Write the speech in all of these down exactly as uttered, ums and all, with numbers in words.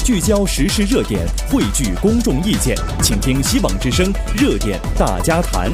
聚焦时事热点，汇聚公众意见，请听希望之声热点大家谈。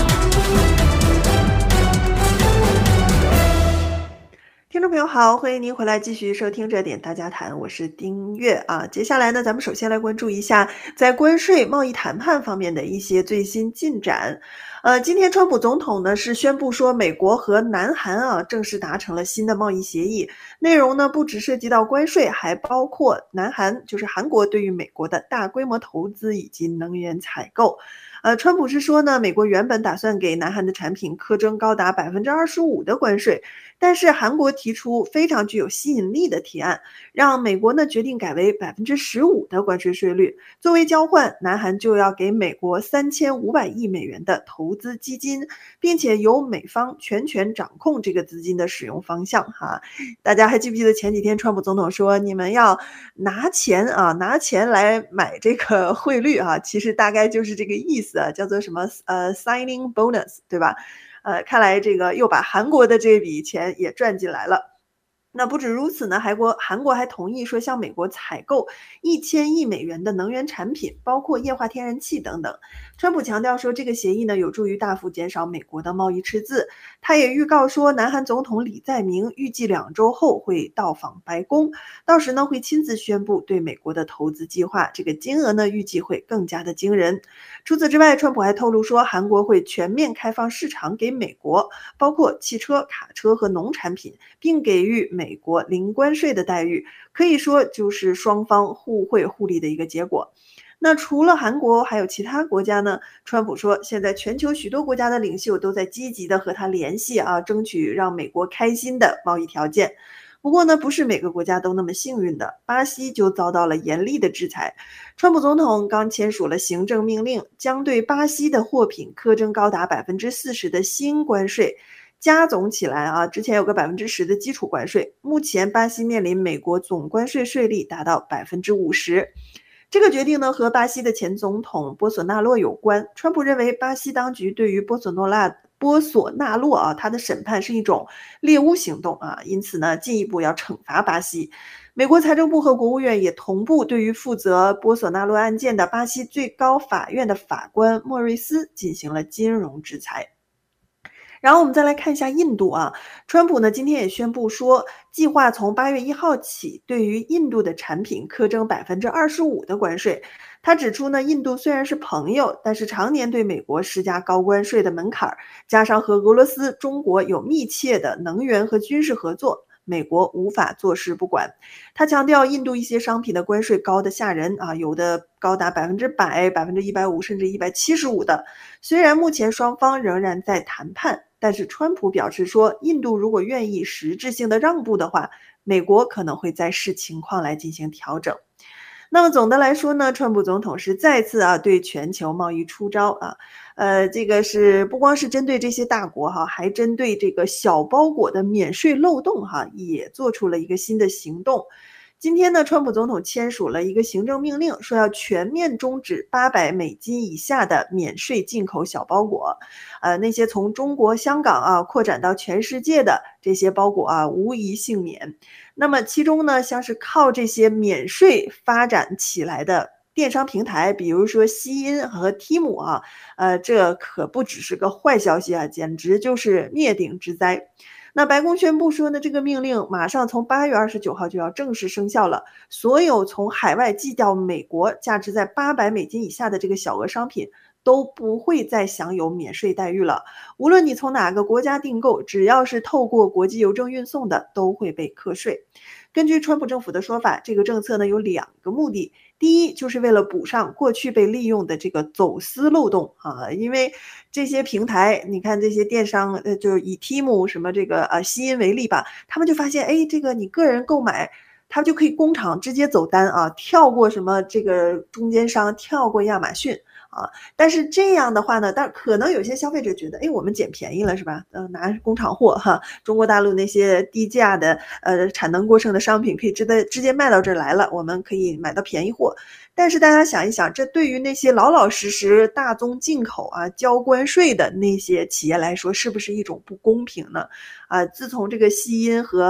听众朋友好，欢迎您回来继续收听热点大家谈，我是丁月啊。接下来呢，咱们首先来关注一下在关税贸易谈判方面的一些最新进展。呃，今天川普总统呢是宣布说，美国和南韩啊正式达成了新的贸易协议，内容呢不只涉及到关税，还包括南韩就是韩国对于美国的大规模投资以及能源采购。呃，川普是说呢，美国原本打算给南韩的产品课征高达百分之二十五的关税，但是韩国提出非常具有吸引力的提案，让美国呢决定改为百分之十五的关税税率。作为交换，南韩就要给美国三千五百亿美元的投资基金，并且由美方全权掌控这个资金的使用方向哈。大家还记不记得前几天川普总统说，你们要拿钱啊，拿钱来买这个汇率啊，其实大概就是这个意思。叫做什么呃 signing bonus 对吧？呃，看来这个又把韩国的这笔钱也赚进来了。那不止如此呢，韩国韩国还同意说向美国采购一千亿美元的能源产品，包括液化天然气等等。川普强调说，这个协议呢有助于大幅减少美国的贸易赤字。他也预告说，南韩总统李在明预计两周后会到访白宫，到时呢会亲自宣布对美国的投资计划，这个金额呢预计会更加的惊人。除此之外，川普还透露说，韩国会全面开放市场给美国，包括汽车、卡车和农产品，并给予美国零关税的待遇，可以说就是双方互惠互利的一个结果。那除了韩国，还有其他国家呢？川普说，现在全球许多国家的领袖都在积极的和他联系啊，争取让美国开心的贸易条件。不过呢，不是每个国家都那么幸运的，巴西就遭到了严厉的制裁。川普总统刚签署了行政命令，将对巴西的货品课征高达百分之四十的新关税。加总起来啊，之前有个百分之十的基础关税，目前巴西面临美国总关税税率达到百分之五十。这个决定呢和巴西的前总统波索纳洛有关。川普认为巴西当局对于波索诺拉波索纳洛啊他的审判是一种猎巫行动啊，因此呢进一步要惩罚巴西。美国财政部和国务院也同步对于负责波索纳洛案件的巴西最高法院的法官莫瑞斯进行了金融制裁。然后我们再来看一下印度啊，川普呢今天也宣布说，计划从八月一号起对于印度的产品课征百分之二十五的关税。他指出呢，印度虽然是朋友，但是常年对美国施加高关税的门槛，加上和俄罗斯、中国有密切的能源和军事合作，美国无法坐视不管。他强调，印度一些商品的关税高得吓人啊，有的高达百分之百、百分之一百五，甚至一百七十五的。虽然目前双方仍然在谈判，但是川普表示说，印度如果愿意实质性的让步的话，美国可能会再视情况来进行调整。那么总的来说呢，川普总统是再次啊对全球贸易出招啊，呃，这个是不光是针对这些大国哈，还针对这个小包裹的免税漏洞哈，也做出了一个新的行动。今天呢，川普总统签署了一个行政命令，说要全面终止八百美金以下的免税进口小包裹，呃，那些从中国、香港啊扩展到全世界的这些包裹啊，无一幸免。那么其中呢，像是靠这些免税发展起来的电商平台，比如说西音和 Temu 啊，呃，这可不只是个坏消息啊，简直就是灭顶之灾。那白宫宣布说呢，这个命令马上从八月二十九号就要正式生效了。所有从海外寄到美国价值在八百美金以下的这个小额商品都不会再享有免税待遇了。无论你从哪个国家订购，只要是透过国际邮政运送的，都会被课税。根据川普政府的说法，这个政策呢有两个目的。第一，就是为了补上过去被利用的这个走私漏洞啊，因为这些平台，你看这些电商，呃，就是以 Temu 什么这个呃西音为例吧，他们就发现，哎，这个你个人购买，他就可以工厂直接走单啊，跳过什么这个中间商，跳过亚马逊。啊，但是这样的话呢，但可能有些消费者觉得，哎，我们捡便宜了是吧？呃，拿工厂货哈，中国大陆那些低价的呃产能过剩的商品可以直接直接卖到这儿来了，我们可以买到便宜货。但是大家想一想，这对于那些老老实实大宗进口啊交关税的那些企业来说，是不是一种不公平呢？啊，自从这个西音和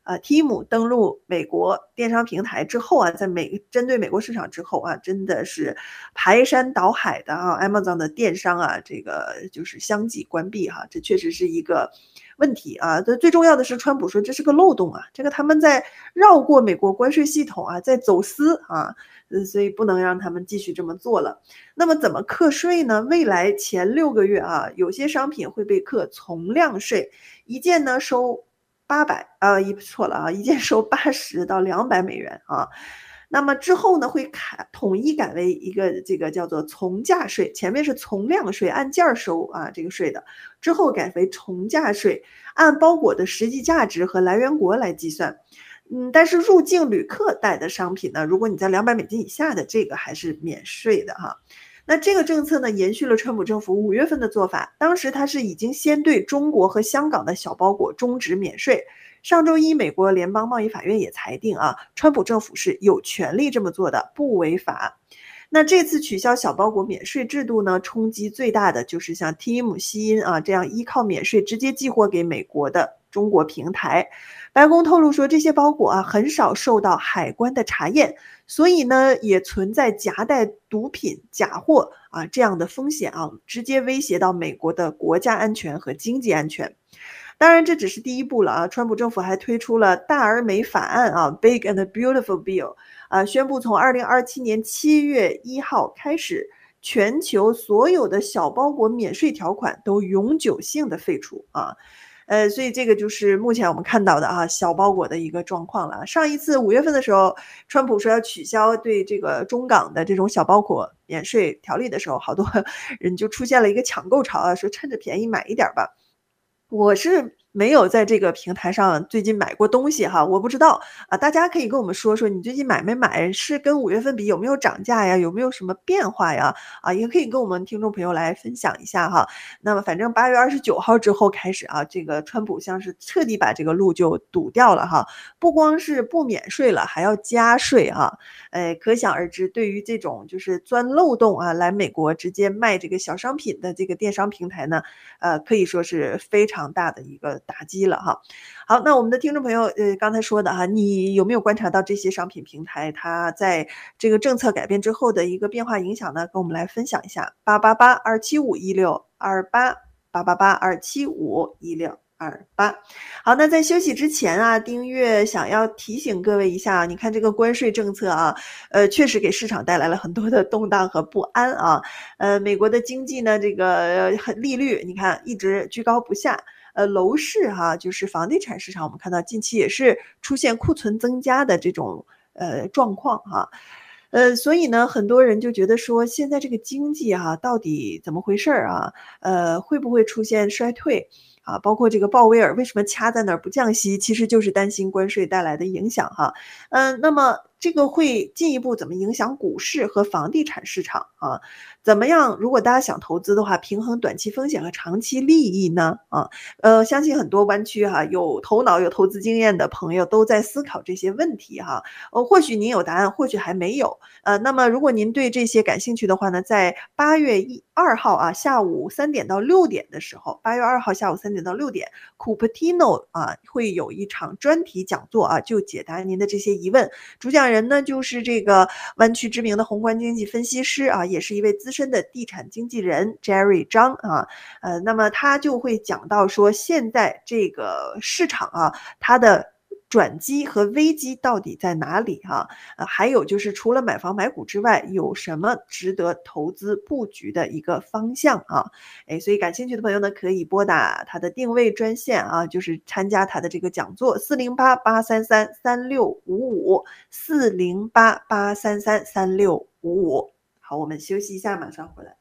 呃 T I M 登陆美国电商平台之后啊，在美针对美国市场之后啊，真的是排山倒海的啊 Amazon 的电商啊，这个就是相继关闭哈，这确实是一个问题啊。这最重要的是川普说这是个漏洞啊，这个他们在绕过美国关税系统啊，在走私啊，呃，所以不能让他们继续这么做了。那么怎么课税呢？未来前六个月啊，有些商品会被课从量税，一件呢收八百，呃，一错了啊，一件收八十到两百美元啊。那么之后呢，会改统一改为一个这个叫做从价税，前面是从量税，按件儿收啊这个税的，之后改为从价税，按包裹的实际价值和来源国来计算。嗯，但是入境旅客带的商品呢，如果你在两百美金以下的，这个还是免税的哈。那这个政策呢，延续了川普政府五月份的做法，当时他是已经先对中国和香港的小包裹终止免税。上周一，美国联邦贸易法院也裁定啊，川普政府是有权利这么做的，不违法。那这次取消小包裹免税制度呢，冲击最大的就是像 T I M、西音啊这样依靠免税直接寄货给美国的中国平台。白宫透露说，这些包裹啊很少受到海关的查验，所以呢也存在夹带毒品、假货啊这样的风险啊，直接威胁到美国的国家安全和经济安全。当然这只是第一步了啊，川普政府还推出了大而美法案啊 Big and Beautiful Bill 啊，宣布从二零二七年七月一号开始，全球所有的小包裹免税条款都永久性的废除啊。呃，所以这个就是目前我们看到的啊，小包裹的一个状况了。上一次五月份的时候，川普说要取消对这个中港的这种小包裹免税条例的时候，好多人就出现了一个抢购潮啊，说趁着便宜买一点吧。我是没有在这个平台上最近买过东西哈，我不知道啊，大家可以跟我们说说你最近买没买，是跟五月份比有没有涨价呀，有没有什么变化呀？啊，也可以跟我们听众朋友来分享一下哈。那么反正八月二十九号之后开始啊，这个川普像是彻底把这个路就堵掉了哈，不光是不免税了，还要加税啊，哎，可想而知，对于这种就是钻漏洞啊，来美国直接卖这个小商品的这个电商平台呢，呃，可以说是非常大的一个打击了哈。好，那我们的听众朋友，呃，刚才说的哈，你有没有观察到这些商品平台它在这个政策改变之后的一个变化影响呢？跟我们来分享一下，八八八二七五一六二八八八八二七五一六二八。好，那在休息之前啊，丁月想要提醒各位一下，你看这个关税政策啊，呃，确实给市场带来了很多的动荡和不安啊。呃，美国的经济呢，这个利率你看一直居高不下。呃，楼市哈、啊，就是房地产市场，我们看到近期也是出现库存增加的这种呃状况哈、啊。呃，所以呢，很多人就觉得说，现在这个经济哈、啊，到底怎么回事儿啊？呃，会不会出现衰退啊？包括这个鲍威尔为什么掐在那儿不降息，其实就是担心关税带来的影响哈。嗯、呃，那么这个会进一步怎么影响股市和房地产市场啊？怎么样？如果大家想投资的话，平衡短期风险和长期利益呢？啊，呃，相信很多湾区哈、啊、有头脑、有投资经验的朋友都在思考这些问题哈、啊。呃，或许您有答案，或许还没有。呃，那么如果您对这些感兴趣的话呢，在八月一二号啊下午三点到六点的时候，八月二号下午三点到六点 ，Cupertino 啊会有一场专题讲座啊，就解答您的这些疑问。主讲人呢就是这个湾区知名的宏观经济分析师啊，也是一位资深的地产经纪人 Jerry 张啊，呃，那么他就会讲到说，现在这个市场啊，它的转机和危机到底在哪里哈、啊？呃，还有就是除了买房买股之外，有什么值得投资布局的一个方向啊？哎，所以感兴趣的朋友呢，可以拨打他的定位专线啊，就是参加他的这个讲座四零八八三三三六五五四零八八三三三六五五。好，我们休息一下，马上回来。